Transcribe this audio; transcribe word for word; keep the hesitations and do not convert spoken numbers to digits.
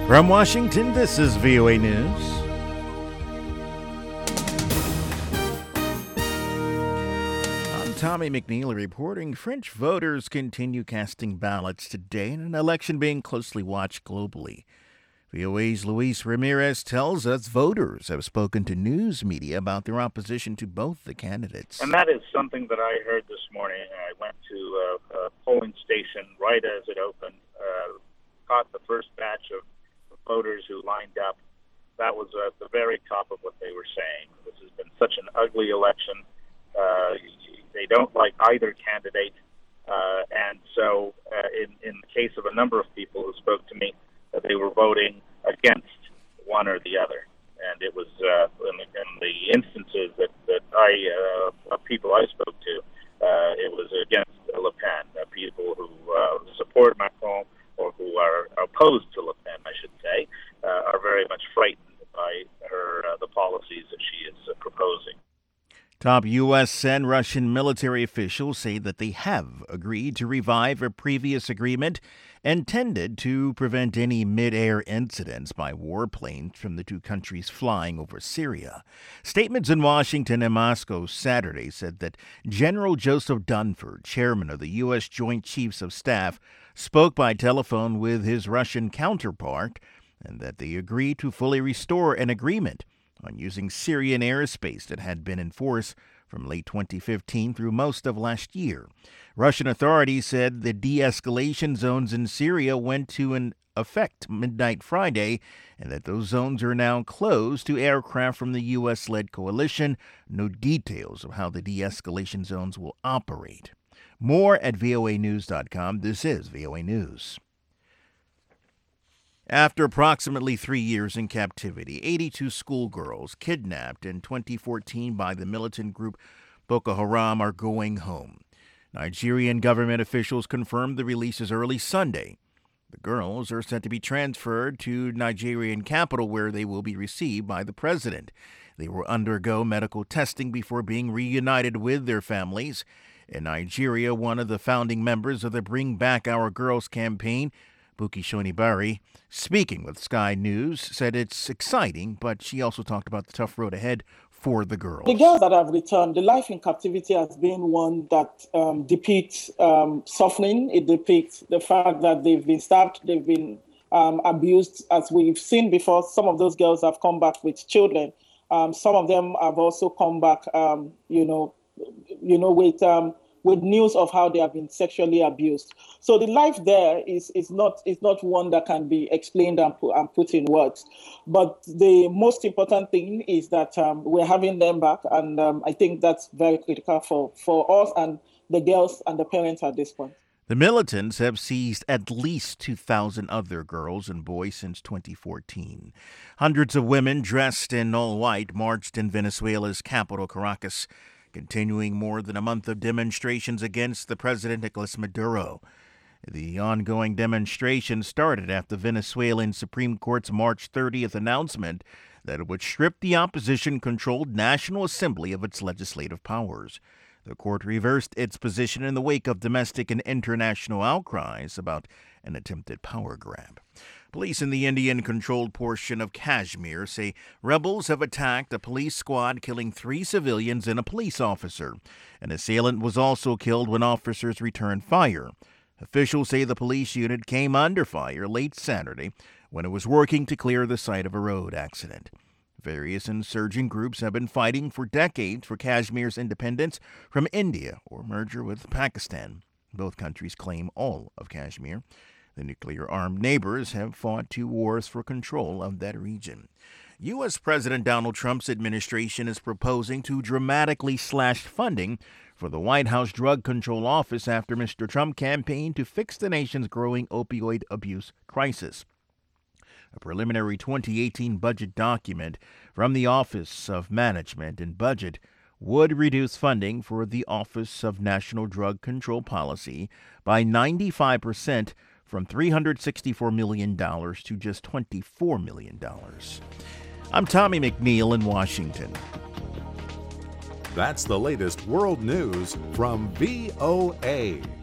From Washington, this is V O A News. I'm Tommy McNeil reporting French voters continue casting ballots today in an election being closely watched globally. V O A's Luis Ramirez tells us voters have spoken to news media about their opposition to both the candidates. And that is something that I heard this morning. I went to a, a polling station right as it opened, uh, caught the first batch of voters who lined up. That was at the very top of what they were saying. This has been such an ugly election. Uh, they don't like either candidate. Uh, and so uh, in, in the case of a number of people who spoke to me, uh, they were voting against one or the other. And it was uh, in, the, in the instances that, that I, uh, of people I spoke to, uh, it was against Le Pen, uh, people who uh, support Macron or who are opposed to Le Pen, I should say, uh, are very much frightened by her uh, the policies that she is uh, proposing. Top U S and Russian military officials say that they have agreed to revive a previous agreement intended to prevent any mid-air incidents by warplanes from the two countries flying over Syria. Statements in Washington and Moscow Saturday said that General Joseph Dunford, chairman of the U S Joint Chiefs of Staff, spoke by telephone with his Russian counterpart and that they agreed to fully restore an agreement on using Syrian airspace that had been in force from late twenty fifteen through most of last year. Russian authorities said the de-escalation zones in Syria went to an effect midnight Friday and that those zones are now closed to aircraft from the U S-led coalition. No details of how the de-escalation zones will operate. More at V O A news dot com. This is V O A News. After approximately three years in captivity, eighty-two schoolgirls kidnapped in twenty fourteen by the militant group Boko Haram are going home. Nigerian government officials confirmed the releases early Sunday. The girls are set to be transferred to Nigerian capital where they will be received by the president. They will undergo medical testing before being reunited with their families. In Nigeria, one of the founding members of the Bring Back Our Girls campaign, Buki Shonibari, speaking with Sky News, said it's exciting, but she also talked about the tough road ahead for the girls. The girls that have returned, the life in captivity has been one that um, depicts um, suffering. It depicts the fact that they've been stabbed, they've been um, abused. As we've seen before, some of those girls have come back with children. Um, some of them have also come back, um, you know, you know, with um, with news of how they have been sexually abused. So the life there is is not is not one that can be explained and put, and put in words. But the most important thing is that um, we're having them back, and um, I think that's very critical for, for us and the girls and the parents at this point. The militants have seized at least two thousand other girls and boys since twenty fourteen. Hundreds of women dressed in all white marched in Venezuela's capital, Caracas, continuing more than a month of demonstrations against the president, Nicolas Maduro. The ongoing demonstration started after the Venezuelan Supreme Court's March thirtieth announcement that it would strip the opposition-controlled National Assembly of its legislative powers. The court reversed its position in the wake of domestic and international outcries about an attempted power grab. Police in the Indian-controlled portion of Kashmir say rebels have attacked a police squad, killing three civilians and a police officer. An assailant was also killed when officers returned fire. Officials say the police unit came under fire late Saturday when it was working to clear the site of a road accident. Various insurgent groups have been fighting for decades for Kashmir's independence from India or merger with Pakistan. Both countries claim all of Kashmir. The nuclear-armed neighbors have fought two wars for control of that region. U S. President Donald Trump's administration is proposing to dramatically slash funding for the White House Drug Control Office after Mister Trump campaigned to fix the nation's growing opioid abuse crisis. A preliminary twenty eighteen budget document from the Office of Management and Budget would reduce funding for the Office of National Drug Control Policy by ninety-five percent from three hundred sixty-four million dollars to just twenty-four million dollars. I'm Tommy McNeil in Washington. That's the latest world news from V O A.